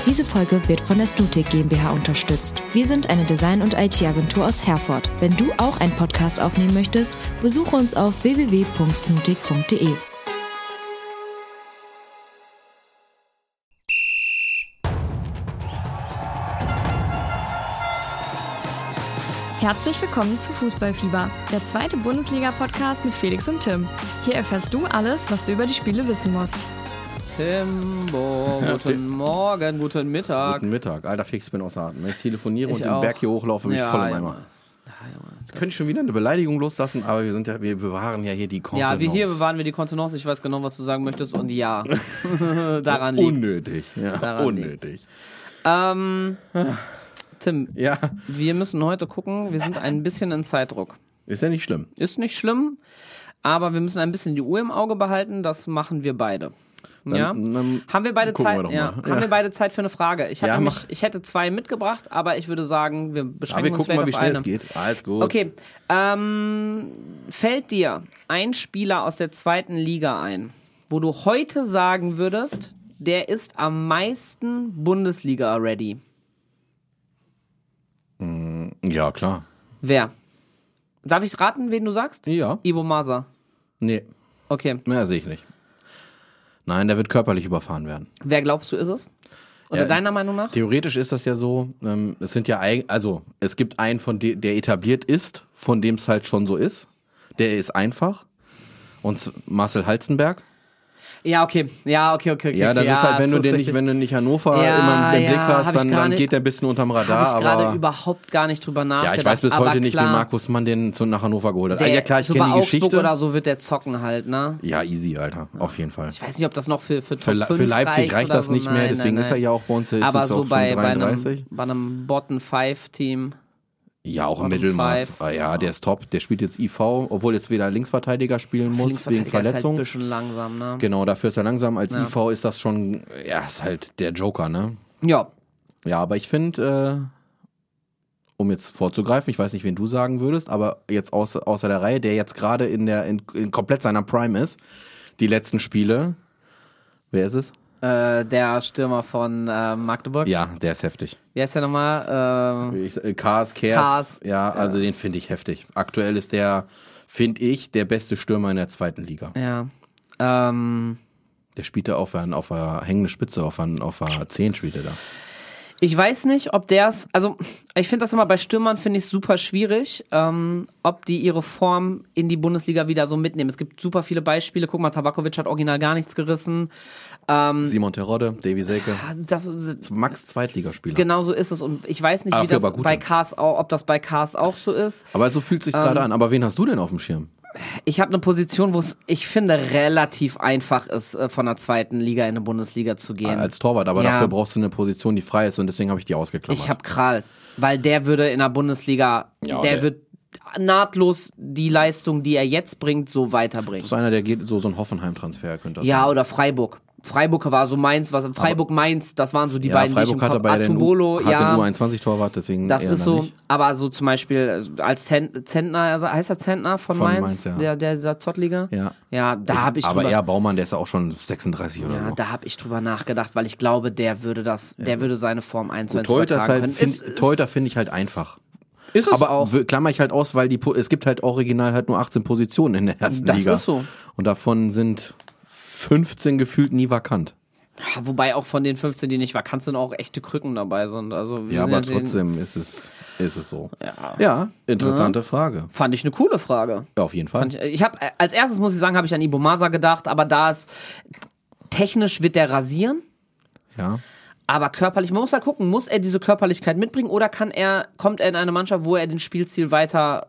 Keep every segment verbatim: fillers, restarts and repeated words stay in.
Diese Folge wird von der Snutik GmbH unterstützt. Wir sind eine Design- und I T-Agentur aus Herford. Wenn du auch einen Podcast aufnehmen möchtest, besuche uns auf w w w punkt snutik punkt d e. Herzlich willkommen zu Fußballfieber, der zweite Bundesliga-Podcast mit Felix und Tim. Hier erfährst du alles, was du über die Spiele wissen musst. Timbo, guten Morgen, guten Mittag. Guten Mittag. Alter, Fix, ich bin außer Atem. Wenn ich telefoniere Ich und den auch. Berg hier hochlaufe, bin ich Ja, voll im ja, Eimer. Mann. Ja, ja, Mann. Jetzt könnte ich schon wieder eine Beleidigung loslassen, aber wir sind ja, wir bewahren ja hier die Kontenance. Ja, wir hier bewahren wir die Kontenance. Ich weiß genau, was du sagen möchtest und ja, daran liegt. Unnötig. Ja, Daran unnötig. Ähm, Tim, Ja, wir müssen heute gucken, wir sind ein bisschen in Zeitdruck. ist ja nicht schlimm. Ist nicht schlimm, aber wir müssen ein bisschen die Uhr im Auge behalten, das machen wir beide. Ja? Dann, dann Haben wir beide gucken Zeit? wir doch Ja. mal. Haben Ja. wir beide Zeit für eine Frage? Ich, hab Ja, nämlich, mach. ich hätte zwei mitgebracht, aber ich würde sagen, wir Aber beschränken wir uns gucken mal, wie vielleicht schnell auf es eine. geht. Alles gut. Okay, ähm, fällt dir ein Spieler aus der zweiten Liga ein, wo du heute sagen würdest, der ist am meisten Bundesliga-ready? Ja, klar. Wer? Darf ich raten, wen du sagst? Ja. Ivo Masa. Nee, Okay. mehr sehe ich nicht. Nein, der wird körperlich überfahren werden. Wer glaubst du ist es? Oder Ja, deiner Meinung nach? Theoretisch ist das ja so, ähm, es sind ja, eig- also es gibt einen, von de- der etabliert ist, von dem es halt schon so ist. Der ist einfach. Und z- Marcel Halstenberg. Ja, okay. Ja, okay, okay, okay. Ja, das okay. ist halt, wenn so du den nicht, richtig. wenn du nicht Hannover Ja, immer im ja, Blick hab hast, ich dann, gar dann nicht- geht der ein bisschen unterm Radar. Habe ich gerade aber überhaupt gar nicht drüber ja, nachgedacht. ich weiß bis aber heute nicht, klar, wie Markus Mann den zu, nach Hannover geholt hat. der, Ah, ja klar, ich so kenne bei die Augsburg Geschichte. oder so wird der zocken halt, ne? Ja, easy, Alter, auf jeden Fall. Ich weiß nicht, ob das noch für, für Top Für, Le- fünf für Leipzig reicht, reicht oder das so. nicht mehr, Nein, deswegen nein, ist er nein. ja auch bei uns, ist Aber es so auch schon bei, bei einem, dreiunddreißig. bei einem Bottom-Five-Team. Ja, auch im Bottom Mittelmaß. five. Ah, ja, der ist top. Der spielt jetzt I V, obwohl jetzt wieder Linksverteidiger spielen muss, wegen Linksverteidiger ist Verletzung. halt ein bisschen langsam, ne? Genau, dafür ist er langsam. Als Ja. I V ist das schon, ja, ist halt der Joker, ne? Ja. Ja, aber ich finde, äh, um jetzt vorzugreifen, ich weiß nicht, wen du sagen würdest, aber jetzt außer, außer der Reihe, der jetzt gerade in der in, in komplett seiner Prime ist, die letzten Spiele, wer ist es? Äh, der Stürmer von äh, Magdeburg. Ja, der ist heftig. Wie heißt der nochmal? Äh, Ich, äh, Kars, Kers, Kars, ja, also den finde ich heftig. Aktuell ist der, finde ich, der beste Stürmer in der zweiten Liga. ja. Ähm, Der spielt da auf einer auf einer hängende Spitze, auf einer auf einer zehn spielt er da. Ich weiß nicht, ob der es, also ich finde das immer bei Stürmern, finde ich super schwierig, ähm, ob die ihre Form in die Bundesliga wieder so mitnehmen. Es gibt super viele Beispiele. Guck mal, Tabakovic hat original gar nichts gerissen. Ähm, Simon Terodde, Davy Selke, das, das, Max Zweitligaspieler. genau so ist es. Und ich weiß nicht, wie Dafür das aber gut bei dann. Cars auch, ob das bei Cars auch so ist. Aber so fühlt sich's gerade an. Aber wen hast du denn auf dem Schirm? Ich habe eine Position, wo es, ich finde, relativ einfach ist, äh, von der zweiten Liga in eine Bundesliga zu gehen. Als Torwart, aber Ja. dafür brauchst du eine Position, die frei ist und deswegen habe ich die ausgeklammert. Ich habe Kral, weil der würde in der Bundesliga, Ja, der, der- wird nahtlos die Leistung, die er jetzt bringt, so weiterbringen. so einer, der geht, so, so ein Hoffenheim-Transfer könnte das Ja, sein. oder Freiburg. Freiburg war so meins, was Freiburg Mainz, das waren so die Ja, beiden, Freiburg die ich im hatte Kopf. bei den U, Atubolo, hatte ja, U einundzwanzig-Torwart, deswegen das eher ist dann so. nicht. Aber so zum Beispiel äh, als Zent, Zentner, also heißt er Zentner von, Von Mainz, Mainz, ja. der, der dieser Zottliga? Ja. Ja, da habe ich Aber drüber, eher Baumann, der ist ja auch schon sechsunddreißig oder ja, so. da habe ich drüber nachgedacht, weil ich glaube, der würde das, der würde seine Form eins zu eins Torhüter ist übertragen halt, können. find, Ist- Torhüter finde ich halt einfach. Ist es Aber auch. w- klammer ich halt aus, weil die Po- es gibt halt original halt nur achtzehn Positionen in der ersten Das Liga. ist so. Und davon sind fünfzehn gefühlt nie vakant. Ja, wobei auch von den fünfzehn, die nicht vakant sind, auch echte Krücken dabei sind. Also wir Ja, sind aber den- trotzdem ist es, ist es so. Ja. Ja, interessante Frage. Fand ich eine coole Frage. Ja, auf jeden Fall. Fand ich ich habe als erstes, muss ich sagen, habe ich an Ibo Masa gedacht, aber da ist technisch wird der rasieren, Ja. aber körperlich, man muss halt gucken, muss er diese Körperlichkeit mitbringen oder kann er, kommt er in eine Mannschaft, wo er den Spielstil weiter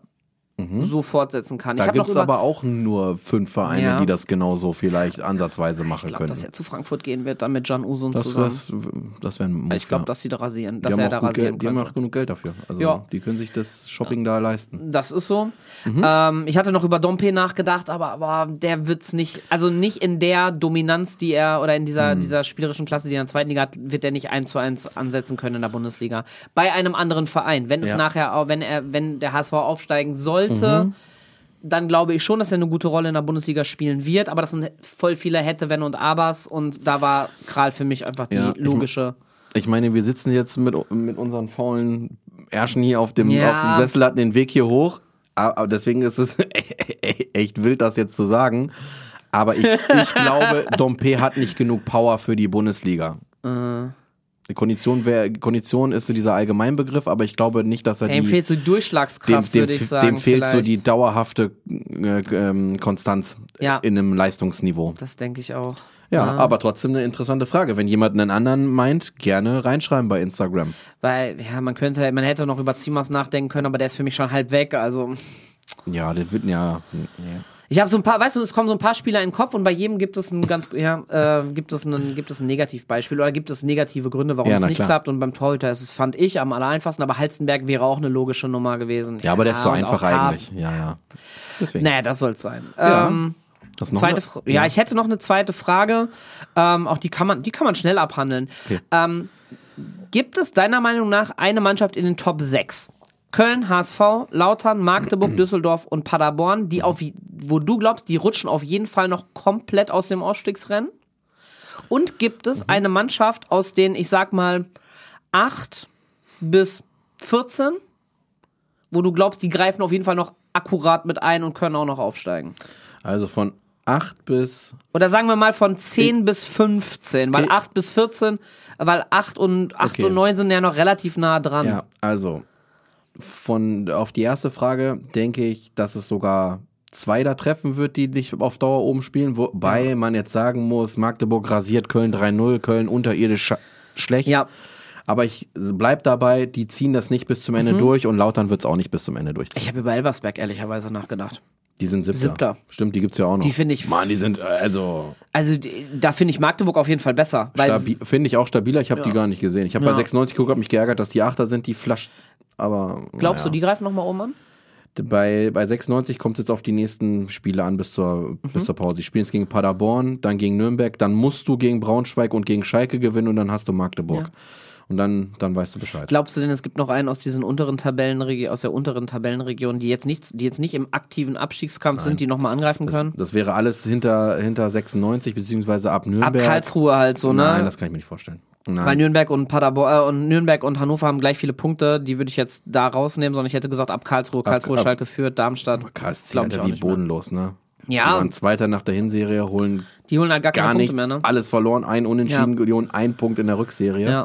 so fortsetzen kann. Da ich hab noch gibt's über, aber auch nur fünf Vereine, Ja. die das genauso vielleicht ansatzweise machen ich glaube, können. dass er zu Frankfurt gehen wird, dann mit Can Usun Das, zusammen. das, das wäre ein Move, ich glaube, ja. dass sie da rasieren, Die dass haben er auch da gut rasieren Geld, die haben könnte. auch genug Geld dafür. Also Ja. die können sich das Shopping da leisten. Das ist so. Mhm. Ähm, ich hatte noch über Dompe nachgedacht, aber, aber der wird's nicht, also nicht in der Dominanz, die er, oder in dieser, Mhm. dieser spielerischen Klasse, die er in der zweiten Liga hat, wird er nicht eins zu eins ansetzen können in der Bundesliga. Bei einem anderen Verein. Wenn es Ja. nachher, auch, wenn er, wenn der H S V aufsteigen sollte, Mhm. dann glaube ich schon, dass er eine gute Rolle in der Bundesliga spielen wird, aber das sind voll viele Hätte, Wenn und Abers und da war Kral für mich einfach die Ja, ich logische. Ich meine, wir sitzen jetzt mit, mit unseren faulen Ärschen hier auf dem, Ja. auf dem Sessel, hatten den Weg hier hoch. Aber deswegen ist es echt wild, das jetzt zu sagen. Aber ich, ich glaube, Dompe hat nicht genug Power für die Bundesliga. Äh. Die Kondition, wär, Kondition ist so dieser Allgemeinbegriff, aber ich glaube nicht, dass er Dem die... fehlt so die Durchschlagskraft, dem, würde dem, ich sagen. dem fehlt so vielleicht. die dauerhafte äh, ähm, Konstanz Ja. in einem Leistungsniveau. Das denke ich auch. Ja, aber trotzdem eine interessante Frage. Wenn jemand einen anderen meint, gerne reinschreiben bei Instagram. Weil, ja, man könnte, man hätte noch über Zimas nachdenken können, aber der ist für mich schon halb weg, also... Ja, das wird ja... Nee. Ich habe so ein paar, weißt du, es kommen so ein paar Spieler in den Kopf und bei jedem gibt es ein ganz, ja, äh, gibt es ein, gibt es ein Negativbeispiel oder gibt es negative Gründe, warum Ja, es na nicht klar. klappt. Und beim Torhüter ist es, fand ich, am allereinfachsten, aber Halstenberg wäre auch eine logische Nummer gewesen. Ja, aber der ist so und einfach auch Haas. eigentlich. Ja, ja. Deswegen. Naja, das soll es sein. Ja. Ähm, Das noch zweite, eine- Fra- ja, ich hätte noch eine zweite Frage. Ähm, auch die kann man, die kann man schnell abhandeln. Okay. Ähm, gibt es deiner Meinung nach eine Mannschaft in den Top sechs? Köln, H S V, Lautern, Magdeburg, Düsseldorf und Paderborn, die auf, wo du glaubst, die rutschen auf jeden Fall noch komplett aus dem Ausstiegsrennen? Und gibt es eine Mannschaft aus den, ich sag mal, acht bis vierzehn, wo du glaubst, die greifen auf jeden Fall noch akkurat mit ein und können auch noch aufsteigen? Also von acht bis... Oder sagen wir mal von zehn bis fünfzehn, weil Okay. acht bis vierzehn, weil acht und, acht Okay. und neun sind ja noch relativ nah dran. Ja, also von auf die erste Frage denke ich, dass es sogar zwei da treffen wird, die nicht auf Dauer oben spielen, wobei ja. man jetzt sagen muss, Magdeburg rasiert Köln drei null, Köln unterirdisch sch- schlecht. Ja. Aber ich bleib dabei, die ziehen das nicht bis zum Ende Mhm. durch und Lautern wird es auch nicht bis zumEnde durchziehen. Ich habe über Elversberg ehrlicherweise nachgedacht. Die sind Siebter. Siebter. Stimmt, die gibt's ja auch noch. Die finde ich- Mann, die sind äh, also Also die- da finde ich Magdeburg auf jeden Fall besser. Weil stabi- finde ich auch stabiler. Ich habe Ja. die gar nicht gesehen. Ich habe Ja. bei sechsundneunzig geguckt, habe mich geärgert, dass die Achter sind, die Flasch. Aber glaubst naja. du, die greifen nochmal oben an? Bei, bei sechsundneunzig kommt es jetzt auf die nächsten Spiele an bis zur, Mhm. bis zur Pause. Die spielen jetzt gegen Paderborn, dann gegen Nürnberg, dann musst du gegen Braunschweig und gegen Schalke gewinnen und dann hast du Magdeburg. Ja. Und dann, dann weißt du Bescheid. Glaubst du denn, es gibt noch einen aus diesen unteren Tabellenregion, aus der unteren Tabellenregion, die jetzt nicht, die jetzt nicht im aktiven Abstiegskampf sind, die nochmal angreifen Das, können? das wäre alles hinter, hinter sechsundneunzig, beziehungsweise ab Ab Nürnberg. Karlsruhe halt so, ne? Nein, das kann ich mir nicht vorstellen. Nein. Weil Nürnberg und Paderborn äh, und Nürnberg und Hannover haben gleich viele Punkte, die würde ich jetzt da rausnehmen, sondern ich hätte gesagt, ab Karlsruhe, Karlsruhe, ab- Schalke führt, Darmstadt. K S C, glaub ich Alter, auch wie nicht mehr. bodenlos, ne? Ja. Die waren Zweiter nach der Hinserie, holen Die holen halt gar keine gar Punkte nichts, mehr, ne? alles verloren, ein Unentschieden, Ja. die holen einen Punkt in der Rückserie. Ja.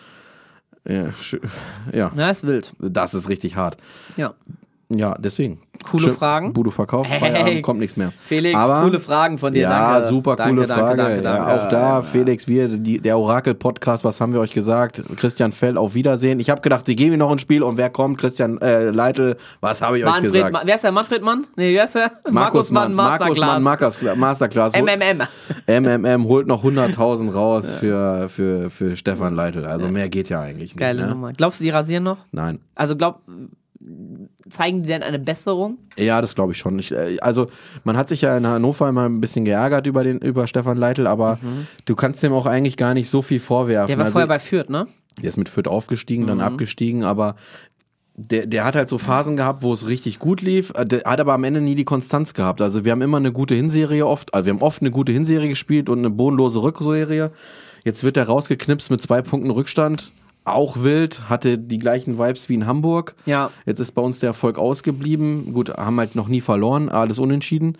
Ja, sch- ja, Ja, ist wild. das ist richtig hart. Ja. Ja, deswegen. Coole Schön- Fragen. Budo verkauft, Hey. Feierabend, kommt nichts mehr. Felix, Aber, coole Fragen von dir, ja, danke. super Danke, coole danke, Frage. danke, danke. Ja, auch da, Ja. Felix, wir, die, der Orakel-Podcast, was haben wir euch gesagt? Christian Fell, auf Wiedersehen. Ich habe gedacht, sie geben mir noch ein Spiel und wer kommt? Christian äh, Leitl, was habe ich euch Manfred, gesagt? Ma- wer ist der? Manfred Mann? Nee, wer ist der? Markus Mann, Markus Mann, Masterclass. Markus, Masterclass. M M M. M M M holt noch hunderttausend raus für, für, für Stefan Leitl. Also mehr geht ja eigentlich nicht. Geile ne? Nummer. Glaubst du, die rasieren noch? Nein. Also glaub, zeigen die denn eine Besserung? Ja, das glaube ich schon. Ich, äh, also man hat sich ja in Hannover immer ein bisschen geärgert über den über Stefan Leitl, aber du kannst dem auch eigentlich gar nicht so viel vorwerfen. Der war also, vorher bei Fürth, ne? der ist mit Fürth aufgestiegen, dann abgestiegen, aber der, der hat halt so Phasen gehabt, wo es richtig gut lief, äh, der hat aber am Ende nie die Konstanz gehabt. Also wir haben immer eine gute Hinserie oft, also wir haben oft eine gute Hinserie gespielt und eine bodenlose Rückserie. Jetzt wird er rausgeknipst mit zwei Punkten Rückstand. Auch wild, hatte die gleichen Vibes wie in Hamburg. Ja. Jetzt ist bei uns der Erfolg ausgeblieben. Gut, haben halt noch nie verloren, alles unentschieden.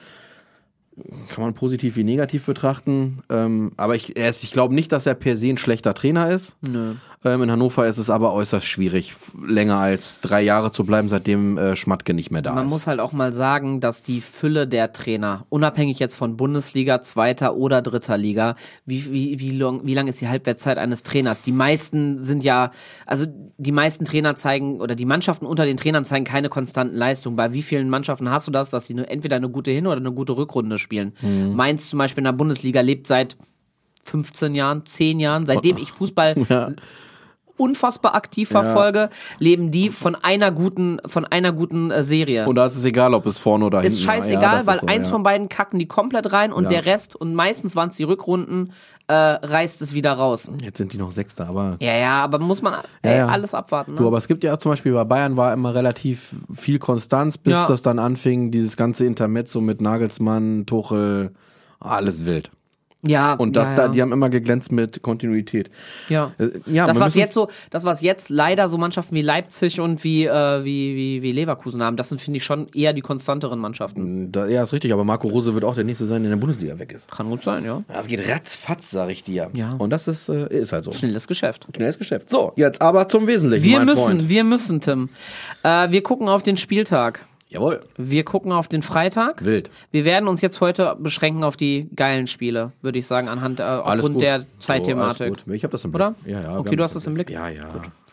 Kann man positiv wie negativ betrachten. Ähm, aber ich, er ist, ich glaube nicht, dass er per se ein schlechter Trainer ist. Nö. Ähm, in Hannover ist es aber äußerst schwierig, f- länger als drei Jahre zu bleiben, seitdem äh, Schmatke nicht mehr da Man ist. muss halt auch mal sagen, dass die Fülle der Trainer, unabhängig jetzt von Bundesliga, zweiter oder dritter Liga, wie, wie, wie lang, wie lang ist die Halbwertszeit eines Trainers? Die meisten sind ja, also die meisten Trainer zeigen, oder die Mannschaften unter den Trainern zeigen keine konstanten Leistungen. Bei wie vielen Mannschaften hast du das, dass die nur entweder eine gute Hin- oder eine gute Rückrunde spielen? Mhm. Mainz zum Beispiel in der Bundesliga lebt seit fünfzehn Jahren, zehn Jahren, seitdem ich Fußball Ja. unfassbar aktiv verfolge, leben die von einer guten, von einer guten äh, Serie. Und da ist es egal, ob es vorne oder hinten Ist war. scheißegal, Ja, das weil ist so, eins ja. von beiden kacken die komplett rein und Ja. der Rest, und meistens waren es die Rückrunden, äh, reißt es wieder raus. Jetzt sind die noch Sechster, aber... Ja, ja, aber muss man ey, Ja, ja. alles abwarten. Ne? Du, aber es gibt ja zum Beispiel bei Bayern war immer relativ viel Konstanz, bis Ja. das dann anfing, dieses ganze Intermezzo mit Nagelsmann, Tuchel, alles wild. Ja, Und das, ja, da, ja. die haben immer geglänzt mit Kontinuität. Ja, Äh, ja das wir was müssen- jetzt so, das was jetzt leider so Mannschaften wie Leipzig und wie äh, wie wie wie Leverkusen haben, das sind finde ich schon eher die konstanteren Mannschaften. Da, ja, ist richtig, aber Marco Rose wird auch der Nächste sein, der in der Bundesliga weg ist. Kann gut sein, ja. Das geht ratzfatz, sag ich dir. Ja. Und das ist, äh, ist halt so. Schnelles Geschäft. Schnelles Geschäft. So, jetzt aber zum Wesentlichen, Wir mein müssen, Freund. wir müssen, Tim. Äh, wir gucken auf den Spieltag. Jawohl. Wir gucken auf den Freitag. Wild. Wir werden uns jetzt heute beschränken auf die geilen Spiele, würde ich sagen, anhand äh, Alles aufgrund gut. der So, Zeitthematik. alles gut. Ich habe das im Blick. Oder? Ja, ja. wir Okay, haben du hast das im Blick? Ja, ja.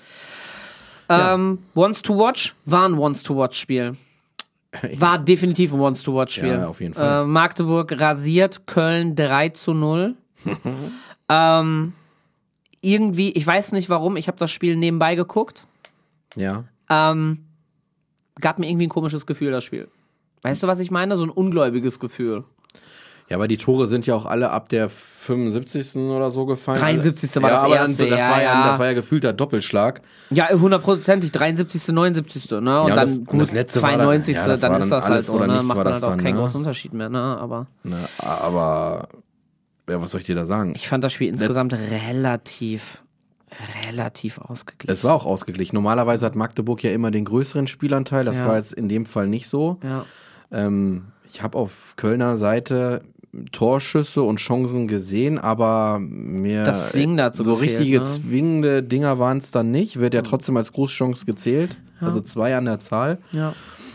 Ähm, Wants to Watch war ein Wants to Watch Spiel. War definitiv ein Wants to Watch Spiel. Ja, auf jeden Fall. Äh, Magdeburg rasiert Köln drei zu null. ähm, irgendwie, ich weiß nicht warum, ich habe das Spiel nebenbei geguckt. Ja. Ähm, gab mir irgendwie ein komisches Gefühl, das Spiel. Weißt du, was ich meine? So ein ungläubiges Gefühl. Ja, aber die Tore sind ja auch alle ab der fünfundsiebzigsten oder so gefallen. dreiundsiebzigste war ja, das aber erste, Dann, das, ja, war ja, ja. das war ja gefühlter Doppelschlag. Ja, hundertprozentig, dreiundsiebzigste, neunundsiebzigste Ne? Und Ja, dann das- und gut, das letzte war dann- zweiundneunzigste ja, das dann war ist dann das halt alles so, oder ne? nichts Macht war dann das halt auch dann, keinen ne? großen Unterschied mehr, ne? Aber Ne, aber, ja, was soll ich dir da sagen? ich fand das Spiel insgesamt relativ, relativ ausgeglichen. Es war auch ausgeglichen. Normalerweise hat Magdeburg ja immer den größeren Spielanteil. Das Ja. war jetzt in dem Fall nicht so. Ja. Ähm, ich habe auf Kölner Seite Torschüsse und Chancen gesehen, aber mir Das Zwingende hat so so gefehlt, richtige ne? zwingende Dinger waren es dann nicht. Wird ja trotzdem als Großchance gezählt. Also zwei an der Zahl. Ja.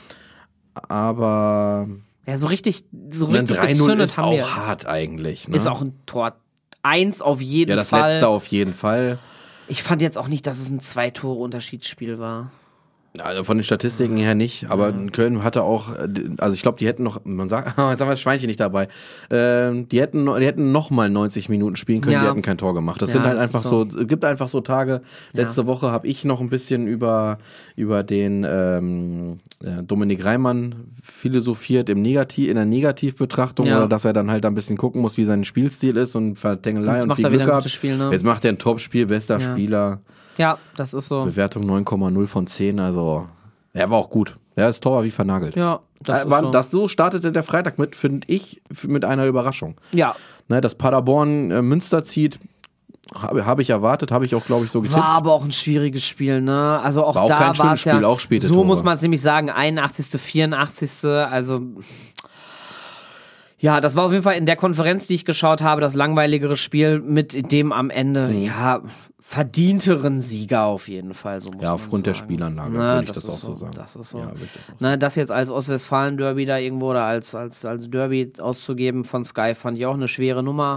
Aber Ja, so richtig, so ein richtig drei null gezündet ist haben auch wir. hart eigentlich. Ne? Ist auch ein Tor. Eins auf jeden ja, das Fall. letzte auf jeden Fall. Ich fand jetzt auch nicht, dass es ein Zwei-Tore-Unterschiedsspiel war. Also von den Statistiken her nicht, aber Köln hatte auch, also ich glaube, die hätten noch, man sagt, jetzt haben wir das Schweinchen nicht dabei, ähm, die hätten, die hätten noch mal neunzig Minuten spielen können, Ja. die hätten kein Tor gemacht. Das Ja, sind halt das einfach ist so. so. Es gibt einfach so Tage. Letzte Woche habe ich noch ein bisschen über über den ähm, äh, Dominik Reimann philosophiert im Negativ, in der Negativbetrachtung Ja. oder dass er dann halt ein bisschen gucken muss, wie sein Spielstil ist und Vertängelei Jetzt und macht viel er wieder Glück ein gehabt. gutes Spiel, ne? Jetzt macht er ein Topspiel, bester Ja. Spieler. Ja, das ist so. Bewertung neun Komma null von zehn, also er war auch gut. Er ist Tor wie vernagelt. Ja, das Das, ist war, so. das so startete der Freitag mit, finde ich, f- mit einer Überraschung. Ja, Ne, dass Paderborn äh, Münster zieht, habe hab ich erwartet, habe ich auch, glaube ich, so getippt. war aber auch ein schwieriges Spiel, ne? Also auch War auch da kein war schönes es ja, Spiel, auch späte so Tore. muss man es nämlich sagen, einundachtzigste, vierundachtzigste Also ja, das war auf jeden Fall in der Konferenz, die ich geschaut habe, das langweiligere Spiel mit dem am Ende, Mhm. ja, verdienteren Sieger auf jeden Fall. So muss Ja, man aufgrund der sagen. Spielanlage Na, würde ich das, ist auch so sagen. Das ist so. Ja, würde ich das auch Na, das jetzt als Ostwestfalen-Derby da irgendwo oder als, als, als Derby auszugeben von Sky fand ich auch eine schwere Nummer.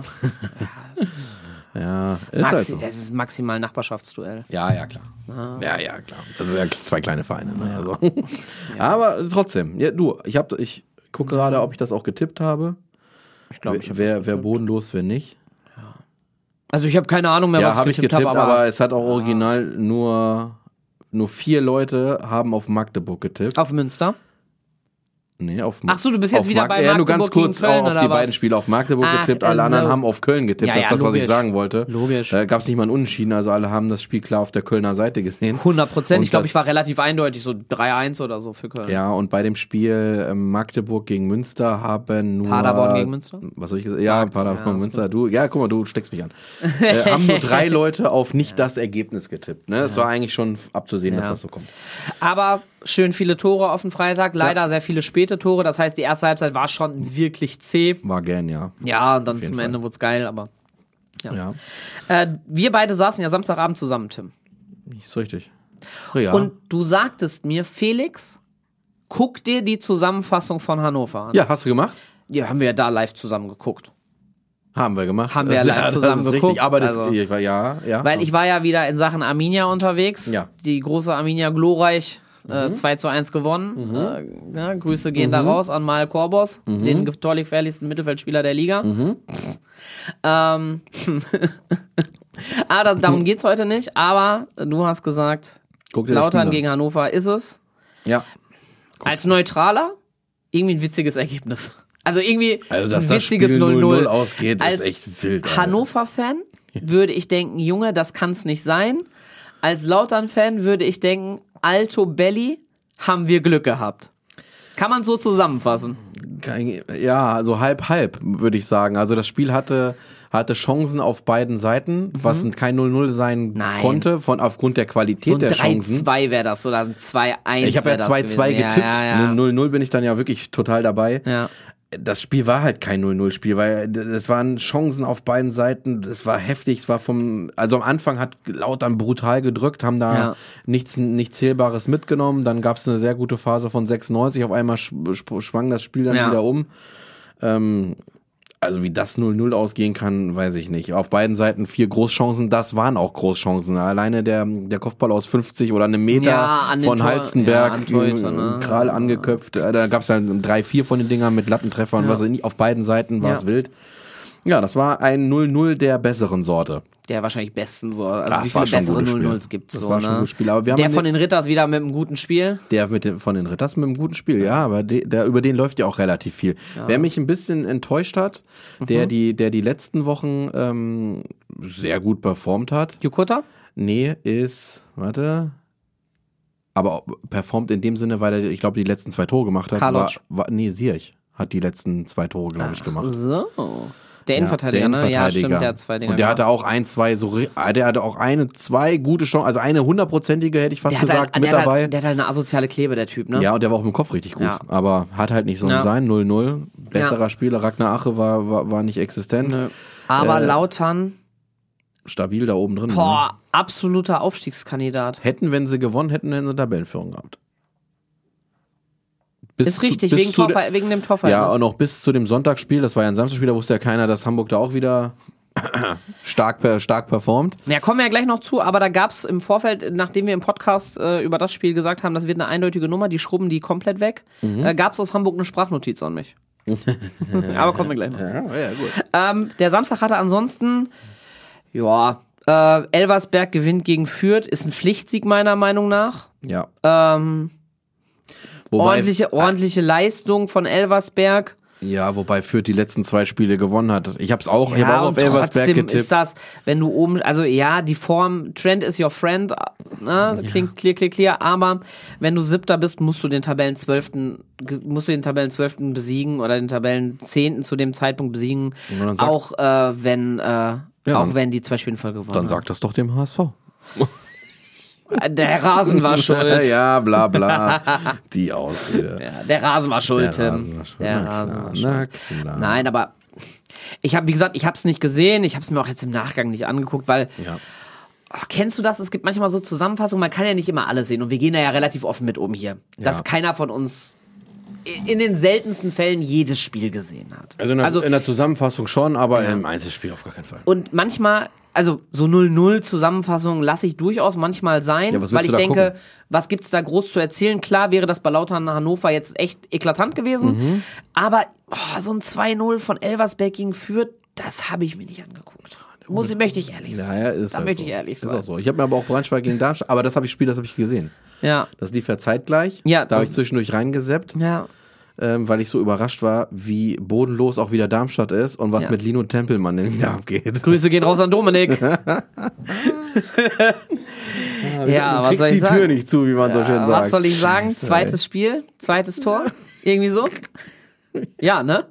Ja, ist Maxi, halt so. Das ist maximal Nachbarschaftsduell. Ja, ja, klar. Ja, ja, klar. Das sind ja zwei kleine Vereine. Ne? Also. Aber trotzdem, ja, du, ich, hab, ich gucke gerade, ob ich das auch getippt habe. Ich glaube, ich wer, habe wer, wer bodenlos, wer nicht. Also ich habe keine Ahnung mehr, Ja, was habe ich ich getippt getippt, habe, aber, es hat auch original nur, nur vier Leute haben auf Magdeburg getippt. auf Münster. Nee, auf Ach so, du bist jetzt auf wieder Mag- bei Ja, nur Magdeburg ganz kurz gegen Köln, auf oder die was? beiden Spiele auf Magdeburg Ach, getippt, alle so. anderen haben auf Köln getippt. Ja, das ja, ist das, was ich logisch. sagen wollte. Logisch. Da gab es nicht mal einen Unentschieden, also alle haben das Spiel klar auf der Kölner Seite gesehen. hundert Prozent. Und Ich glaube, das- ich war relativ eindeutig, so drei eins oder so für Köln. Ja, und bei dem Spiel ähm, Magdeburg gegen Münster haben nur... Paderborn gegen Münster? Was soll ich gesagt? Ja, Magdeburg, Paderborn, ja, ist Münster. Du, ja, guck mal, du steckst mich an. äh, haben nur drei Leute auf nicht das Ergebnis getippt. Ne? Es war eigentlich schon abzusehen, dass Ja. das so kommt. Aber schön viele Tore auf den Freitag, leider sehr viele späte Tore. Das heißt, die erste Halbzeit war schon wirklich zäh. War gern, ja. Ja, und dann jeden zum Fall. Ende wurde es geil, aber Ja, äh, wir beide saßen ja Samstagabend zusammen, Tim. ist richtig. Ja. Und du sagtest mir, Felix, guck dir die Zusammenfassung von Hannover an. ja, hast du gemacht? Ja, haben wir ja da live zusammen geguckt. Haben wir gemacht. Haben wir ja Das- live das zusammen ist richtig. geguckt, Aber das, also- ich war, ja, ja. Weil ich war ja wieder in Sachen Arminia unterwegs. Ja. Die große Arminia glorreich äh, Mhm. zwei zu eins gewonnen. Äh, ja, Grüße gehen da raus an Mal Korbos, Mhm. den gefährlich gefährlichsten Mittelfeldspieler der Liga. Ähm, ah, das, darum geht's heute nicht, aber du hast gesagt, Guck dir das Lautern Spiel gegen Hannover ist es. an. Ja. Als Neutraler irgendwie ein witziges Ergebnis. Also irgendwie Also, dass ein das witziges Spiel null null null ausgeht, Als ist echt wild. Alter. Hannover-Fan würde ich denken, Junge, das kann's nicht sein. Als Lautern-Fan würde ich denken, Alto Belli, haben wir Glück gehabt. Kann man so zusammenfassen. kein, ja, so halb halb, würde ich sagen. Also das Spiel hatte hatte Chancen auf beiden Seiten, mhm. was kein null null sein Nein. konnte, von aufgrund der Qualität so der Chancen. drei zwei wäre das oder ein zwei eins. Ich habe ja zwei zwei getippt, ja, ja, ja. null null bin ich dann ja wirklich total dabei. Ja. Das Spiel war halt kein null null Spiel, weil es waren Chancen auf beiden Seiten, es war heftig, es war vom, also am Anfang hat Lautern brutal gedrückt, haben da ja. nichts, nichts Zählbares mitgenommen, dann gab es eine sehr gute Phase von sechsundneunzig, auf einmal schwang das Spiel dann ja. wieder um. Ähm, Also wie das null null ausgehen kann, weiß ich nicht. Auf beiden Seiten vier Großchancen, das waren auch Großchancen. Alleine der der Kopfball aus fünfzig oder einem Meter ja, von Tor, Halstenberg, ja, Torhüter, ne? Kral angeköpft. Da gab es dann drei, vier von den Dingern mit Lattentreffern. Ja. Was nicht, auf beiden Seiten war es ja. wild. Ja, das war ein null null der besseren Sorte. Der wahrscheinlich besten so. Also das wie war viele schon bessere null null nulls gibt's Das so, war schon ein ne? gutes Spiel. Aber wir haben der von den Ritters wieder mit einem guten Spiel. Der mit den, von den Ritters mit einem guten Spiel, ja, aber de, der, über den läuft ja auch relativ viel. Ja. Wer mich ein bisschen enttäuscht hat, mhm. der die, der die letzten Wochen ähm, sehr gut performt hat. Jukota? Nee, ist, warte, aber performt in dem Sinne, weil er, ich glaube, die letzten zwei Tore gemacht hat. Karloc. War, war, nee, Ziyech hat die letzten zwei Tore, glaube ich, gemacht. So. Der Innenverteidiger, ja, der Innenverteidiger, ne? Ja, stimmt, der hat zwei Dinger. Und der gemacht. hatte auch ein, zwei, so, der hatte auch eine, zwei gute Chancen, also eine hundertprozentige, hätte ich fast der gesagt, halt, mit der dabei. Halt, der hat halt eine asoziale Klebe, der Typ, ne? Ja, und der war auch mit dem Kopf richtig gut, ja. aber hat halt nicht so ja. sein, null null. Besserer ja. Spieler, Ragnar Ache war, war, war nicht existent. Nö. Aber äh, Lautern, stabil da oben drin. boah, Ne? absoluter Aufstiegskandidat. Hätten, wenn sie gewonnen hätten, hätten sie Tabellenführung gehabt. Bis ist richtig, zu, wegen, zu Torver- wegen dem Torverhältnis. Ja, und auch bis zu dem Sonntagsspiel, das war ja ein Samstagsspiel, da wusste ja keiner, dass Hamburg da auch wieder stark, stark performt. Ja, kommen wir ja gleich noch zu, aber da gab's im Vorfeld, nachdem wir im Podcast äh, über das Spiel gesagt haben, das wird eine eindeutige Nummer, die schrubben die komplett weg, mhm. äh, gab's aus Hamburg eine Sprachnotiz an mich. Aber kommen wir gleich noch zu. Ja, ja, gut. Ähm, der Samstag hatte ansonsten, ja, äh, Elversberg gewinnt gegen Fürth, ist ein Pflichtsieg meiner Meinung nach. Ja. Ähm, Wobei, ordentliche, ordentliche Leistung von Elversberg. Ja, wobei Fürth die letzten zwei Spiele gewonnen hat. Ich hab's auch, Ja, ich hab auch auf und Elversberg trotzdem getippt. ist das, wenn du oben, also ja, die Form, Trend is your friend, ne? Klingt clear, clear, clear, aber wenn du Siebter bist, musst du den Tabellenzwölften, musst du den Tabellenzwölften besiegen oder den Tabellenzehnten zu dem Zeitpunkt besiegen. Sagt, auch äh, wenn, äh, ja, auch wenn die zwei Spiele in Folge gewonnen dann haben. sag das doch dem H S V. Der Rasen war schuld. Ja, bla bla. Die Ausrede. Ja, der Rasen war schuld, Der Tim. Rasen war schuld. Der Na Rasen klar, war na schuld. klar. Nein, aber ich habe, wie gesagt, ich habe es nicht gesehen. Ich habe es mir auch jetzt im Nachgang nicht angeguckt, weil Ja. ach, kennst du das? Es gibt manchmal so Zusammenfassungen, man kann ja nicht immer alles sehen und wir gehen da ja relativ offen mit um hier, dass Ja. keiner von uns in den seltensten Fällen jedes Spiel gesehen hat. Also in der, also in der Zusammenfassung schon, aber ja. im Einzelspiel auf gar keinen Fall. und manchmal, also so null null Zusammenfassungen lasse ich durchaus manchmal sein, Ja, was willst weil ich du da denke, gucken? was gibt's da groß zu erzählen? Klar wäre das bei Lautern Hannover jetzt echt eklatant gewesen, Mhm. aber oh, so ein zwei null von Elversberg gegen Fürth, das habe ich mir nicht angeguckt. Muss ich, möchte ich ehrlich sein. Naja, ist da halt möchte so. ich ehrlich sein. Ist auch so. Ich habe mir aber auch Braunschweig gegen Darmstadt, aber das habe ich Spiel, das habe ich gesehen. Ja. Das lief ja zeitgleich. Ja, da habe das- ich zwischendurch reingeseppt. Ja. Ähm, weil ich so überrascht war, wie bodenlos auch wieder Darmstadt ist und was Ja. mit Lino Tempelmann denn wieder abgeht. Grüße gehen raus an Dominik. ja, du was kriegst soll ich die sagen? Tür nicht zu, wie man so schön Ja, sagt. was soll ich sagen? Scheiße, Zweites ey. Spiel, zweites Tor, irgendwie so. Ja, ne?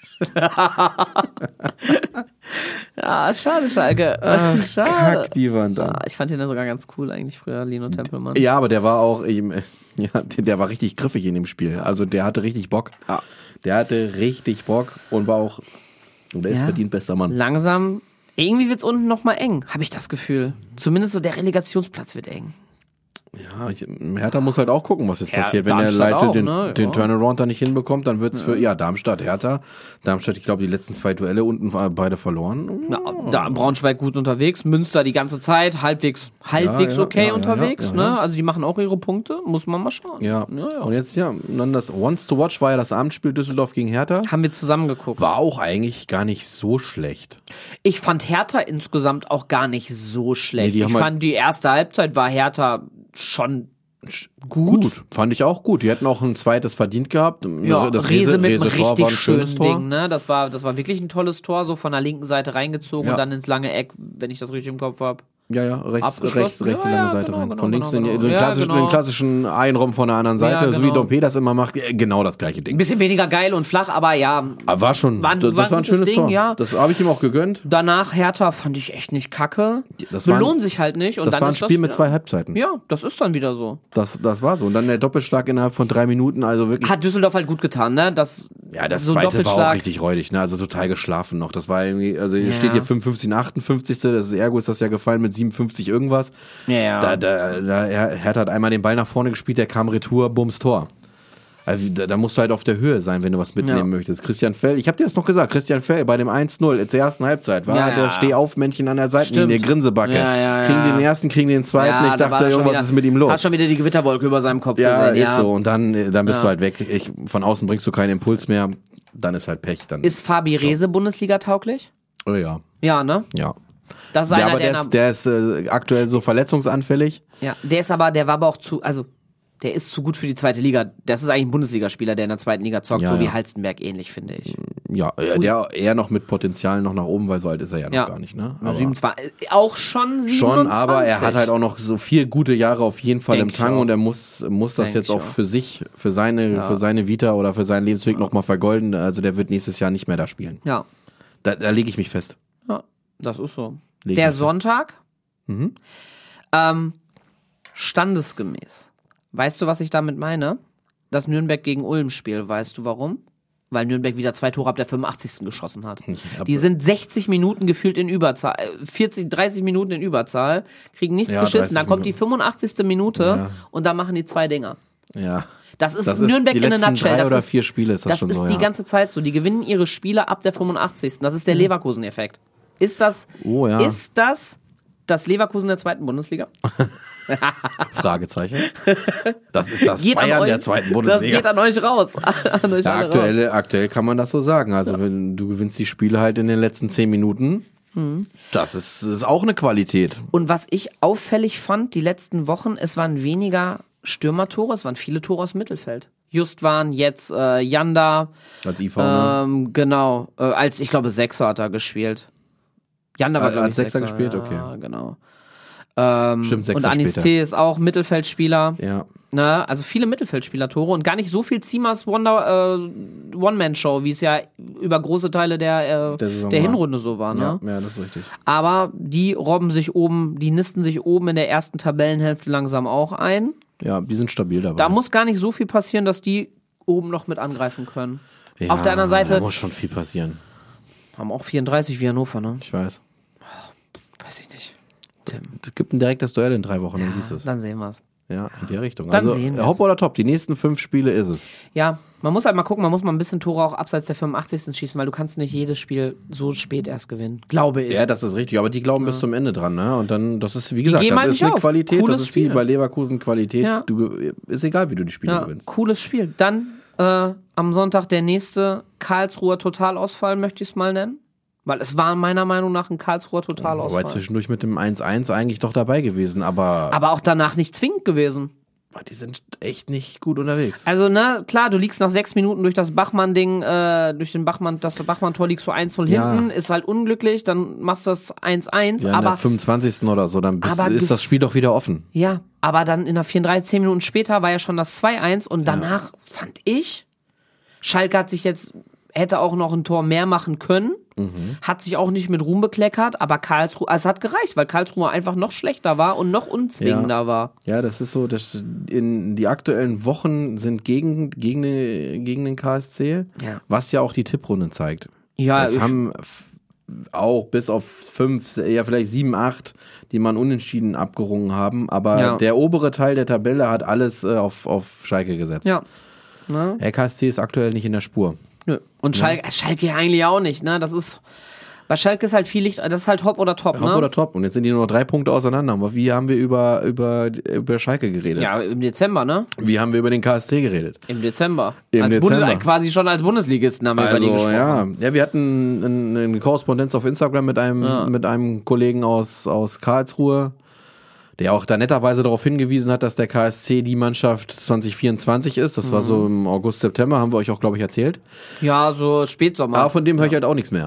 ja, schade, Schalke. Schade. Kack die Wand an. Ah, ich fand ihn ja sogar ganz cool eigentlich früher, Lino Tempelmann. Ja, aber der war auch, ähm, ja, der, der war richtig griffig in dem Spiel. Also der hatte richtig Bock. Ja. Der hatte richtig Bock und war auch, und der ist Ja. verdient bester Mann. Langsam, irgendwie wird's unten nochmal eng, habe ich das Gefühl. Zumindest so der Relegationsplatz wird eng. Ja, ich, Hertha muss halt auch gucken, was jetzt Ja, passiert. Wenn der Darmstadt Leite auch, den, ne? den Ja. Turnaround da nicht hinbekommt, dann wird's für, ja, Darmstadt, Hertha. Darmstadt, ich glaube, die letzten zwei Duelle unten war beide verloren. Na, da Braunschweig gut unterwegs, Münster die ganze Zeit halbwegs halbwegs Ja, ja, okay ja, ja, unterwegs, ja, ja. ne? Also die machen auch ihre Punkte, muss man mal schauen. Ja. ja, ja. Und jetzt, ja, und dann das Once to Watch war ja das Abendspiel Düsseldorf gegen Hertha. Haben wir zusammen geguckt. War auch eigentlich gar nicht so schlecht. Ich fand Hertha insgesamt auch gar nicht so schlecht. Nee, die ich haben halt- fand die erste Halbzeit war Hertha schon gut. Gut, fand ich auch gut. Die hätten auch ein zweites verdient gehabt. Ja, das Riese mit einem Riese-Tor richtig war ein schönes schönen Tor. Ding, ne? Das war, das war wirklich ein tolles Tor, so von der linken Seite reingezogen Ja. und dann ins lange Eck, wenn ich das richtig im Kopf habe. Ja, ja, rechts, Abgeschlossen? rechts, rechts die Ja, lange ja, Seite genau, rein. genau, Von links genau, in, genau. den, Ja, klassischen, genau. den klassischen Einraum von der anderen Seite, Ja, so wie genau. Dompe das immer macht, äh, genau das gleiche Ein Ding. bisschen weniger geil und flach, aber ja. Aber war schon, War ein- das, war das war ein gutes schönes Ding, Tor. ja. Das habe ich ihm auch gegönnt. Danach Hertha fand ich echt nicht kacke. Das war ein- Belohnt sich halt nicht. Und Das dann war ein ist Spiel mit wieder- zwei Halbzeiten. Ja, das ist dann wieder so. Das, das war so. Und dann der Doppelschlag innerhalb von drei Minuten, also wirklich. Hat Düsseldorf halt gut getan, ne? Das, Ja, das so ein zweite war auch Doppelschlag. richtig räudig, ne? Also total geschlafen noch. Das war irgendwie, also hier Ja. steht hier fünfundfünfzig, achtundfünfzig. Das ist, ergo ist das ja gefallen mit siebenundfünfzig irgendwas. Ja, ja. Da, da, da, Hertha hat einmal den Ball nach vorne gespielt, der kam Retour, Bums, Tor. Also da, da musst du halt auf der Höhe sein, wenn du was mitnehmen Ja. möchtest. Christian Fell, ich habe dir das noch gesagt, Christian Fell bei dem eins null zur ersten Halbzeit war Ja, ja. der Steh-auf-Männchen an der Seitenlinie, Stimmt. Grinsebacke. Ja, ja, ja. Kriegen den ersten, kriegen den zweiten. Ja, ich da war dachte, schon irgendwas wieder- ist mit ihm los. Hast schon wieder die Gewitterwolke über seinem Kopf Ja, gesehen. ist Ja, so. Und dann, dann bist Ja. du halt weg. Ich, von außen bringst du keinen Impuls mehr. Dann ist halt Pech. Dann, Ist Fabi Rehse Bundesliga tauglich? oh ja, Ja, ne? ja. Das ist Ja, einer, aber der, der ist, der ist äh, aktuell so verletzungsanfällig. ja, der ist aber, der war aber auch zu, also der ist zu gut für die zweite Liga. Das ist eigentlich ein Bundesligaspieler, der in der zweiten Liga zockt, Ja, so wie ja. Halstenberg ähnlich, finde ich. Ja, äh, der eher noch mit Potenzial noch nach oben, weil so alt ist er ja noch Ja. gar nicht. Ne? Aber siebenundzwanzig, auch schon siebenundzwanzig. schon, aber er hat halt auch noch so vier gute Jahre auf jeden Fall Denk im Tang ich auch. und er muss, muss das Denk jetzt ich auch auch. für sich, für seine, Ja. für seine Vita oder für seinen Lebensweg noch mal vergolden. Also der wird nächstes Jahr nicht mehr da spielen. Ja, Da, da lege ich mich fest. ja, das ist so. Leg Der ich Sonntag, Mhm. ähm, standesgemäß. Weißt du, was ich damit meine? Das Nürnberg gegen Ulm-Spiel, weißt du warum? Weil Nürnberg wieder zwei Tore ab der fünfundachtzigsten geschossen hat. hab- Die sind sechzig Minuten gefühlt in Überzahl, äh, vierzig, dreißig Minuten in Überzahl, kriegen nichts Ja, geschissen. dreißig Dann kommt die Minuten. fünfundachtzigste Minute Ja. und dann machen die zwei Dinger. Ja. Das ist Das ist Nürnberg die in a letzten nutshell. drei Das oder ist, vier Spiele ist das das schon ist so, die ja. ganze Zeit so. Die gewinnen ihre Spiele ab der fünfundachtzigsten Das ist der Leverkusen-Effekt. Ist das, Oh ja. ist das das Leverkusen der zweiten Bundesliga? Fragezeichen. Das ist das Geht an Bayern euch, der zweiten Das Bundesliga. geht an euch raus. An euch Ja, alle aktuell, raus. aktuell kann man das so sagen. Also wenn du gewinnst die Spiele halt in den letzten zehn Minuten, Mhm. das ist, ist auch eine Qualität. Und was ich auffällig fand, die letzten Wochen, es waren weniger Stürmertore, es waren viele Tore aus dem Mittelfeld. Just waren jetzt äh, Janda, Als I V. ne? ähm, genau, äh, als ich glaube Sechser hat er gespielt. Janda war Als glaube ich Sechser Sechser gespielt? Ja, Okay. genau. Ähm, Stimmt, Sechser und Anis später. T. ist auch Mittelfeldspieler. Ja. Ne? Also viele Mittelfeldspieler-Tore und gar nicht so viel Zimas Wonder äh, One-Man-Show, wie es ja über große Teile der, äh, Der Saison der war. Hinrunde so war. Ne? Ja, ja, das ist richtig. Aber die robben sich oben, die nisten sich oben in der ersten Tabellenhälfte langsam auch ein. Ja, die sind stabil dabei. Da muss gar nicht so viel passieren, dass die oben noch mit angreifen können. ja, auf der anderen Seite- Da muss schon viel passieren. Haben auch vierunddreißig wie Hannover, ne? Ich weiß. Weiß ich nicht. Tim. Es gibt ein direktes Duell in drei Wochen, dann siehst du es. Dann sehen wir es. Ja, in der Richtung. Dann also, sehen wir's. Hopp oder Top, die nächsten fünf Spiele ist es. Ja, man muss halt mal gucken, man muss mal ein bisschen Tore auch abseits der fünfundachtzigsten schießen, weil du kannst nicht jedes Spiel so spät erst gewinnen. Glaube ich. Ja, das ist richtig, aber die glauben bis zum Ende dran, ne? Und dann, das ist, wie gesagt, geben das halt ist nicht eine auf. Qualität, Cooles das ist wie Spiel. bei Leverkusen Qualität. Ja. Du, ist egal, wie du die Spiele Ja, gewinnst. cooles Spiel. Dann äh, am Sonntag der nächste Karlsruher Totalausfall, möchte ich es mal nennen. Weil es war meiner Meinung nach ein Karlsruher Totalausfall. Aber zwischendurch mit dem eins eins eigentlich doch dabei gewesen, aber, Aber auch danach nicht zwingend gewesen. die sind echt nicht gut unterwegs. Also, ne, klar, du liegst nach sechs Minuten durch das Bachmann-Ding, äh, durch den Bachmann, das Bachmann-Tor liegst du eins null Ja. hinten, ist halt unglücklich, dann machst du das eins eins, Ja, in der aber, fünfundzwanzigsten oder so, dann bist, aber ist gef- das Spiel doch wieder offen. ja, aber dann in der vierunddreißig, zehn Minuten später war ja schon das zwei eins und danach fand ich, Schalke hat sich jetzt, hätte auch noch ein Tor mehr machen können, Mhm. hat sich auch nicht mit Ruhm bekleckert, aber Karlsruhe, also es hat gereicht, weil Karlsruhe einfach noch schlechter war und noch unzwingender war. Ja, das ist so, das in die aktuellen Wochen sind gegen, gegen, den, gegen den K S C, Ja. was ja auch die Tipprunde zeigt. Ja, Es ich- haben f- auch bis auf fünf, ja vielleicht sieben, acht, die man unentschieden abgerungen haben, aber Ja. der obere Teil der Tabelle hat alles äh, auf, auf Schalke gesetzt. Ja. Ne? Der K S C ist aktuell nicht in der Spur. Nö. Und Schalke, Schalke ja eigentlich auch nicht, ne? Das ist, bei Schalke ist halt viel Licht, das ist halt Hop oder Top, Hopp ne? oder Top. Und jetzt sind die nur noch drei Punkte auseinander. Aber wie haben wir über, über, über Schalke geredet? Ja, im Dezember, ne? Wie haben wir über den K S C geredet? Im Dezember. Im als Dezember. Bundes- quasi schon als Bundesligisten haben wir über die Also, gesprochen. ja. Ja, wir hatten eine, eine Korrespondenz auf Instagram mit einem, Ja. mit einem Kollegen aus, aus Karlsruhe, der auch da netterweise darauf hingewiesen hat, dass der K S C die Mannschaft zwanzig vierundzwanzig ist. Das war so im August, September, haben wir euch auch, glaube ich, erzählt. Ja, so Spätsommer. Aber von dem höre ich halt auch nichts mehr.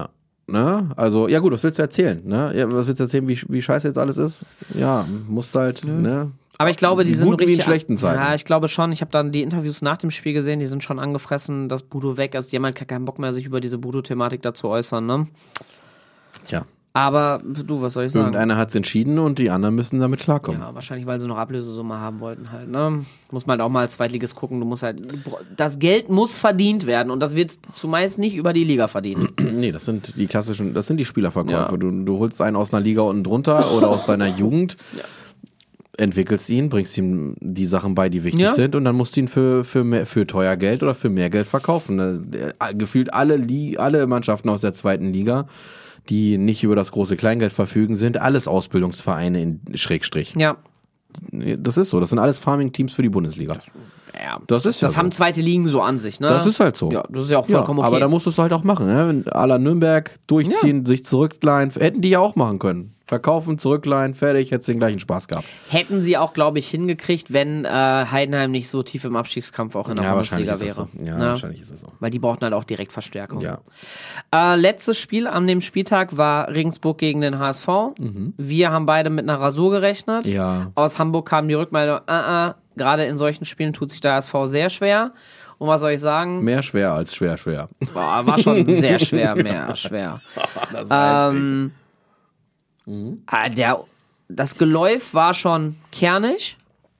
Ne? Also, ja gut, was willst du erzählen? Ne? Ja, was willst du erzählen, wie, wie scheiße jetzt alles ist? Ja, musst halt, mhm. ne? Aber ich glaube, die sind gut richtig wie in schlechten Zeiten. Ja, ich glaube schon. Ich habe dann die Interviews nach dem Spiel gesehen, die sind schon angefressen, dass Budo weg ist. Die haben halt keinen Bock mehr, sich über diese Budo-Thematik da zu äußern, ne? Tja. Aber du, was soll ich sagen? Irgendeiner hat's entschieden und die anderen müssen damit klarkommen. Ja, wahrscheinlich, weil sie noch Ablösesumme haben wollten halt, ne? Muss man halt auch mal als Zweitligist gucken. Du musst halt, das Geld muss verdient werden und das wird zumeist nicht über die Liga verdient. Nee, das sind die klassischen, das sind die Spielerverkäufe. Ja. Du, du holst einen aus einer Liga unten drunter oder aus deiner Jugend. Ja. Entwickelst ihn, bringst ihm die Sachen bei, die wichtig ja. sind und dann musst du ihn für, für, mehr, für teuer Geld oder für mehr Geld verkaufen. Gefühlt alle, Li- alle Mannschaften aus der zweiten Liga, die nicht über das große Kleingeld verfügen, sind alles Ausbildungsvereine in Schrägstrich. Ja. Das ist so, das sind alles Farming-Teams für die Bundesliga. Ja, das ist ja das haben so. zweite Ligen so an sich, ne? Das ist halt so. Ja, das ist ja auch vollkommen ja, okay. Aber da musst du es halt auch machen, ne? Wenn à la Nürnberg durchziehen, ja. sich zurückleihen, hätten die ja auch machen können. Verkaufen, zurückleihen, fertig, hättest den gleichen Spaß gehabt. Hätten sie auch, glaube ich, hingekriegt, wenn äh, Heidenheim nicht so tief im Abstiegskampf auch in der ja, Bundesliga wäre. So. Ja, ja, wahrscheinlich ist es so. Weil die brauchten halt auch direkt Verstärkung. Ja. Äh, letztes Spiel an dem Spieltag war Regensburg gegen den H S V. Mhm. Wir haben beide mit einer Rasur gerechnet. Ja. Aus Hamburg kam die Rückmeldung, uh, uh, gerade in solchen Spielen tut sich der H S V sehr schwer. Und was soll ich sagen? Mehr schwer als schwer, schwer. Boah, war schon sehr schwer, mehr schwer. Das ähm, mhm. ah, der, das Geläuf war schon kernig.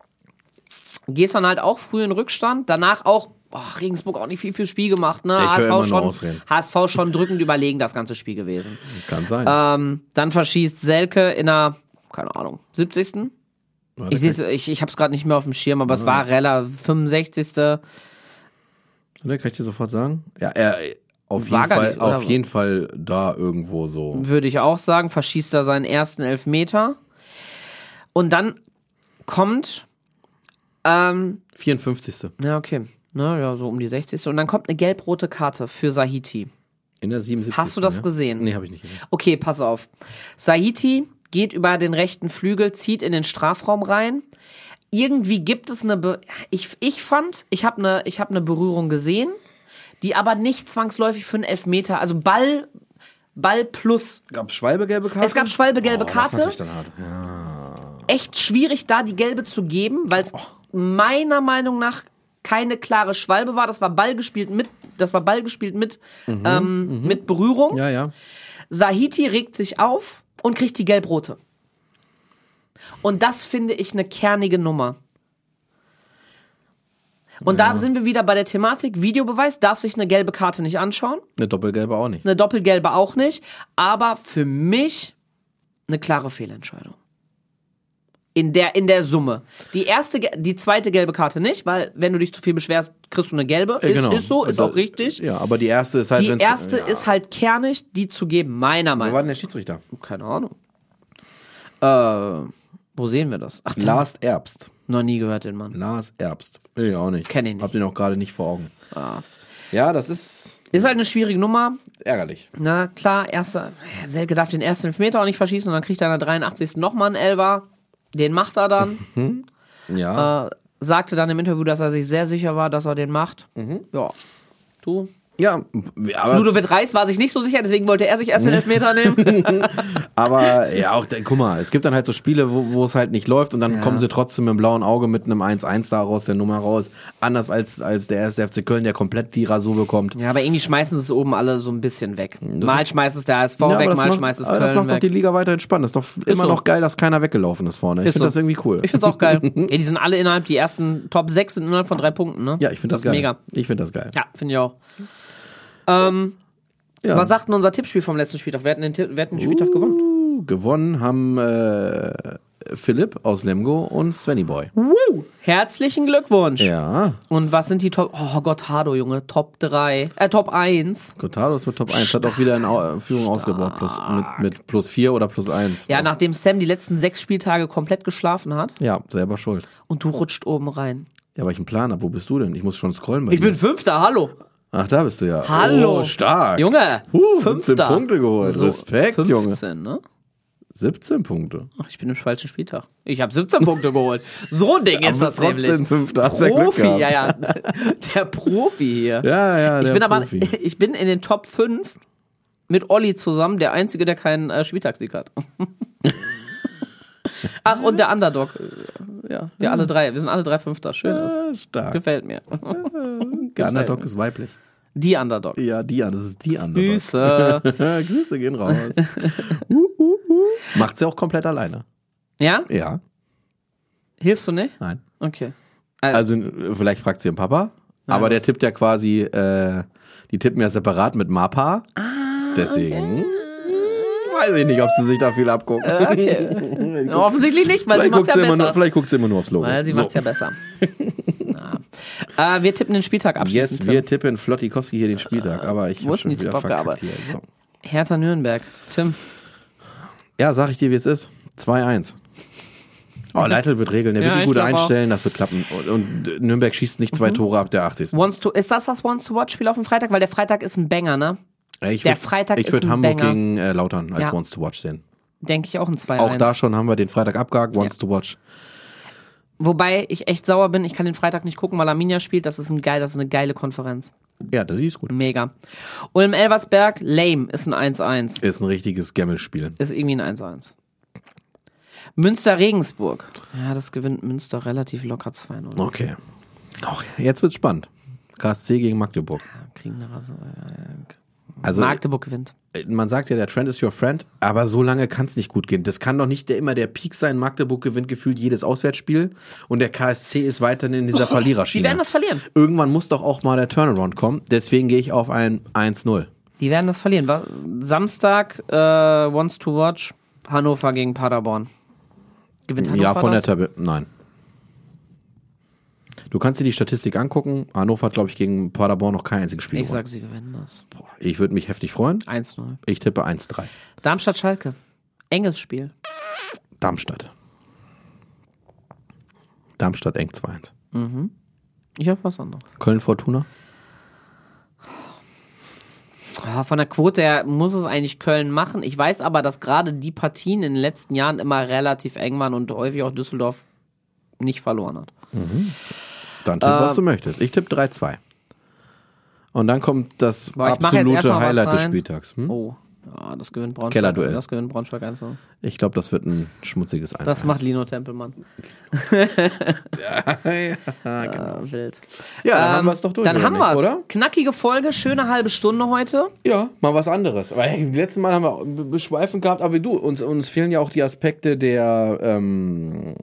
Gehst dann halt auch früh in Rückstand. Danach auch, boah, Regensburg auch nicht viel fürs Spiel gemacht. Ne? Ich H S V schon, ausreden. H S V schon drückend überlegen das ganze Spiel gewesen. Kann sein. Ähm, dann verschießt Selke in der, keine Ahnung, siebzigsten Ich, seh's, ich, ich hab's gerade nicht mehr auf dem Schirm, aber ja. es war relativ fünfundsechzigsten Kann ich dir sofort sagen? Ja, er auf, war jeden Fall, nicht, auf jeden Fall da irgendwo so. Würde ich auch sagen, verschießt er seinen ersten Elfmeter. Und dann kommt ähm, vierundfünfzigsten Ja, okay. Ne, ja, so um die sechzigste Und dann kommt eine gelb-rote Karte für Sahiti. In der siebenundsiebzigsten Hast du das ja? gesehen? Nee, habe ich nicht gesehen. Okay, pass auf. Sahiti geht über den rechten Flügel, zieht in den Strafraum rein. Irgendwie gibt es eine, Be- ich, ich fand, ich habe eine, ich habe eine Berührung gesehen, die aber nicht zwangsläufig für einen Elfmeter, also Ball, Ball plus. Gab es schwalbe-gelbe Karte? Es gab schwalbe-gelbe oh, Karte. Das ist natürlich dann hart. Ja. Echt schwierig, da die gelbe zu geben, weil es oh. meiner Meinung nach keine klare Schwalbe war. Das war Ball gespielt mit, das war Ball gespielt mit, mhm, ähm, mhm. mit Berührung. Ja, ja. Sahiti regt sich auf und kriegt die gelb-rote. Und das finde ich eine kernige Nummer. Und ja. da sind wir wieder bei der Thematik, Videobeweis darf sich eine gelbe Karte nicht anschauen. Eine doppelgelbe auch nicht. Eine doppelgelbe auch nicht. Aber für mich eine klare Fehlentscheidung. In der, in der Summe. Die erste, die zweite gelbe Karte nicht, weil wenn du dich zu viel beschwerst, kriegst du eine gelbe. Ja, genau. Ist, ist so, ist da, auch richtig. Ja, aber die erste ist halt... Die erste ja. ist halt kernig, die zu geben, meiner Meinung nach. Wo war denn der Schiedsrichter? Keine Ahnung. Äh, wo sehen wir das? Ach, Lars Erbst. Noch nie gehört den Mann. Lars Erbst. Will ich auch nicht. Kenn ihn nicht. Hab den auch gerade nicht vor Augen. Ah. Ja, das ist... Ist halt eine schwierige Nummer. Ärgerlich. Na klar, erster, Selke darf den ersten Elfmeter auch nicht verschießen und dann kriegt er in der dreiundachtzigsten nochmal einen Elfer. Den macht er dann. Mhm. Ja. Äh, sagte dann im Interview, dass er sich sehr sicher war, dass er den macht. Mhm. Ja. Du? Ja, aber... Ludovic Reis war sich nicht so sicher, deswegen wollte er sich erst den Elfmeter nehmen. Aber ja, auch, guck mal, es gibt dann halt so Spiele, wo, wo es halt nicht läuft und dann ja. kommen sie trotzdem mit dem blauen Auge mit einem eins eins da raus, der Nummer raus. Anders als, als der erste F C Köln, der komplett die Rasur bekommt. Ja, aber irgendwie schmeißen sie es oben alle so ein bisschen weg. Das mal schmeißt es der H S V ja, weg, mal macht, schmeißt es Köln weg. Das macht weg. doch die Liga weiter entspannt. Das ist doch ist immer so. Noch geil, dass keiner weggelaufen ist vorne. Ich finde so. Das irgendwie cool. Ich finde es auch geil. Ja, die sind alle innerhalb, die ersten Top sechs sind innerhalb von drei Punkten, ne? Ja, ich finde das, das geil. Mega. Ich finde das geil. Ja, finde ich auch. Ähm, ja. Was sagt denn unser Tippspiel vom letzten Spieltag? Wer hat den, wer hat den Spieltag uh, gewonnen? Gewonnen haben äh, Philipp aus Lemgo und Svenny Boy. Uh, herzlichen Glückwunsch. Ja. Und was sind die Top... Oh, Gotthardo, Junge. Top drei. Äh, Top eins. Gotthardo ist mit Top eins. Stark. Hat auch wieder in Führung Stark. ausgebaut. Plus, mit, mit plus vier oder plus eins. Ja, nachdem Sam die letzten sechs Spieltage komplett geschlafen hat. Ja, selber schuld. Und du rutscht oben rein. Ja, aber ich einen Plan habe. Wo bist du denn? Ich muss schon scrollen bei Ich dir. bin Fünfter, hallo. Ach, da bist du ja. Hallo. Oh, stark. Junge, uh, Fünfter. siebzehn Punkte geholt. So, Respekt, fünfzehn, Junge. Ne? siebzehn Punkte. Ach, ich bin im falschen Spieltag. Ich habe siebzehn Punkte geholt. So ein Ding ist das nämlich. trotzdem Fünfter. Hast Profi, ja, ja, ja. Der Profi hier. Ja, ja, ich der bin Profi. aber, ich bin in den Top fünf mit Olli zusammen der Einzige, der keinen äh, Spieltagssieg hat. Ach, und der Underdog. Ja, wir alle drei. Wir sind alle drei Fünfter. Schön Ja, ist. stark. Gefällt mir. Der Underdog ist weiblich. Die Underdog. Ja, die, das ist die Underdog. Grüße. Grüße gehen raus. uh, uh, uh. Macht sie auch komplett alleine. Ja? Ja. Hilfst du nicht? Nein. Okay. Also vielleicht fragt sie ihren Papa, aber der tippt ja quasi, äh, die tippen ja separat mit Mapa. Ah, Deswegen okay. weiß ich nicht, ob sie sich da viel abguckt. Okay. Offensichtlich nicht, weil vielleicht, sie macht's guckt ja sie immer besser. nur, vielleicht guckt sie immer nur aufs Logo. Weil sie So. macht's ja besser. Ja. Äh, wir tippen den Spieltag abschließend. Yes, wir tippen Flottikowski hier den Spieltag, aber ich wo habe ist schon denn die wieder Tippaufgabe? verkackt hier. So. Hertha Nürnberg. Tim. Ja, sag ich dir, wie es ist. zwei eins. Oh, Leitl wird regeln, der Ja, wird die ich gut glaub einstellen, das wird klappen. Und, und Nürnberg schießt nicht zwei Tore ab der achtzigsten. Wants to, ist das das Wants-to-Watch-Spiel auf dem Freitag? Weil der Freitag ist ein Banger, ne? Ich der würd, Freitag ich ist würd ein Hamburg Banger. gegen äh, Lautern als Ja. Wants to Watch sehen. Denke ich auch ein zwei eins. Auch da schon haben wir den Freitag abgehakt, Wants to Watch. Wobei ich echt sauer bin, ich kann den Freitag nicht gucken, weil Arminia spielt. Das ist, ein geil, das ist eine geile Konferenz. Ja, das ist gut. Mega. Ulm-Elversberg, lame, ist ein eins eins. Ist ein richtiges Gammelspiel. Ist irgendwie ein eins eins. Münster-Regensburg. Ja, das gewinnt Münster relativ locker zwei null. Okay. Auch jetzt wird's spannend. K S C gegen Magdeburg. Ja, kriegen eine Rasse. Also Magdeburg gewinnt. man sagt ja, der Trend is your friend, aber so lange kann es nicht gut gehen. Das kann doch nicht der, immer der Peak sein. Magdeburg gewinnt gefühlt jedes Auswärtsspiel und der K S C ist weiterhin in dieser Verliererschiene. Die werden das verlieren. Irgendwann muss doch auch mal der Turnaround kommen. Deswegen gehe ich auf ein eins null. Die werden das verlieren. Wa- Samstag, äh, Wants to Watch, Hannover gegen Paderborn. Gewinnt Hannover Ja, von der das? Tabelle. Nein. Du kannst dir die Statistik angucken. Hannover hat, glaube ich, gegen Paderborn noch kein einziges Spiel Ich gewonnen. sag, sie gewinnen das. Ich würde mich heftig freuen. eins null. Ich tippe eins drei. Darmstadt-Schalke. Enges Spiel. Darmstadt. Darmstadt eng zwei eins. Ich hab was anderes. Köln-Fortuna. Ja, von der Quote her muss es eigentlich Köln machen. Ich weiß aber, dass gerade die Partien in den letzten Jahren immer relativ eng waren und häufig auch Düsseldorf nicht verloren hat. Dann tipp, was du möchtest. Ich tippe drei zwei. Und dann kommt das Boah, ich mach jetzt absolute erstmal was Highlight des rein. Spieltags. Hm? Oh, ja, das gewinnt Braunschweig. Kellerduell. Das gewinnt Braunschweig eins null. Ich glaube, das wird ein schmutziges eins eins. Das macht Lino Tempelmann. ja, Äh, wild. ja, dann haben Ähm, wir es doch durch. Dann oder haben nicht, wir es. oder? Knackige Folge, schöne halbe Stunde heute. Ja, mal was anderes. Weil hey, letzten Mal haben wir beschweifend gehabt, aber du, uns, uns fehlen ja auch die Aspekte der ähm,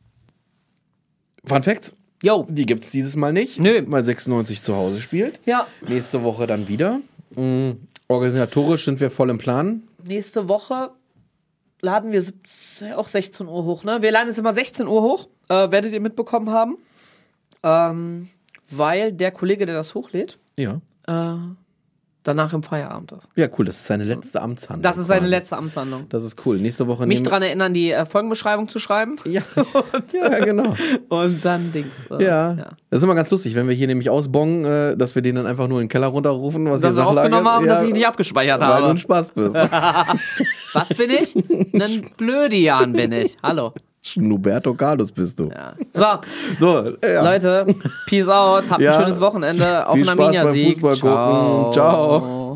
Fun Facts. Jo. Die gibt's dieses Mal nicht. Nö. Weil sechsundneunzig zu Hause spielt. Ja. Nächste Woche dann wieder. Mhm. Organisatorisch sind wir voll im Plan. Nächste Woche laden wir siebzehn, auch sechzehn Uhr hoch, ne? Wir laden es immer sechzehn Uhr hoch, äh, werdet ihr mitbekommen haben. Ähm, weil der Kollege, der das hochlädt, Ja. äh, danach im Feierabend ist. Ja, cool. Das ist seine letzte Amtshandlung. Das ist seine quasi. letzte Amtshandlung. Das ist cool. Nächste Woche Mich nehmen- dran erinnern, die äh, Folgenbeschreibung zu schreiben. Ja. ja, genau. Und dann Dings. Äh, Ja. ja. Das ist immer ganz lustig, wenn wir hier nämlich ausbongen, äh, dass wir den dann einfach nur in den Keller runterrufen, was Dass hier sie Sachlage aufgenommen haben, ist. dass ich nicht abgespeichert weil du habe. ein Spaß bist. Was bin ich? Ein Blödian bin ich. Hallo. Schnuberto Carlos bist du. Ja. So, So, ja. Leute, peace out. Habt Ja. ein schönes Wochenende. Auf Viel einen Spaß beim Arminia-Sieg. Fußball gucken. Ciao.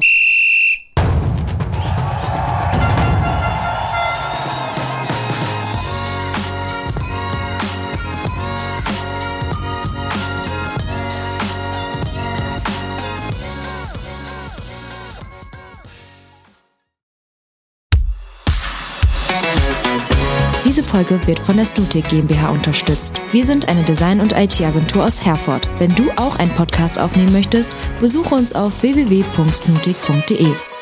Diese Folge wird von der Stutic GmbH unterstützt. Wir sind eine Design- und I T-Agentur aus Herford. Wenn du auch einen Podcast aufnehmen möchtest, besuche uns auf w w w punkt snutic punkt de.